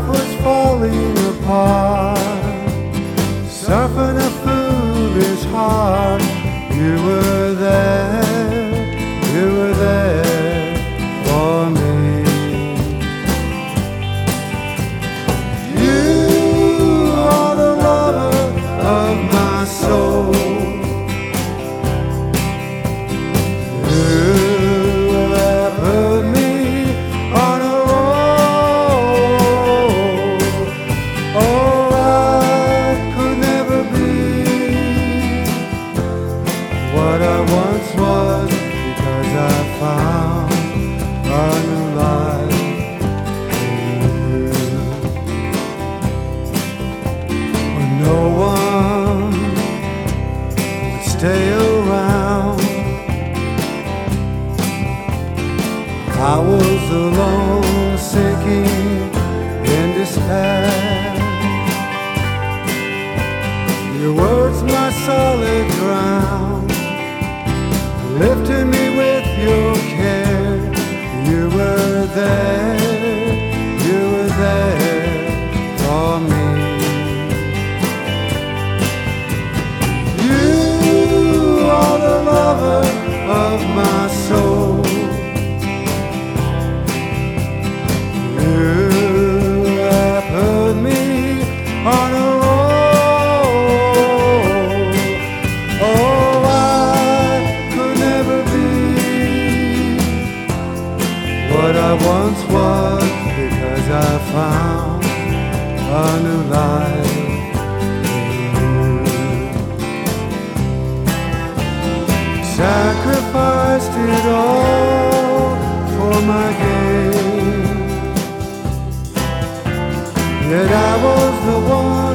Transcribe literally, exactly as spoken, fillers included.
life was falling apart, suffering a foolish heart. You were there, you were there for me. You are the lover of my soul. What I once was, because I found a new life in you. When no one would stay around, I was alone, sinking in despair. Your words, my solid ground, lifting me with your care. You were there, you were there for me. You are the lover of my soul. You have put me on a what I once was, because I found a new life in you. Sacrificed it all for my gain, yet I was the one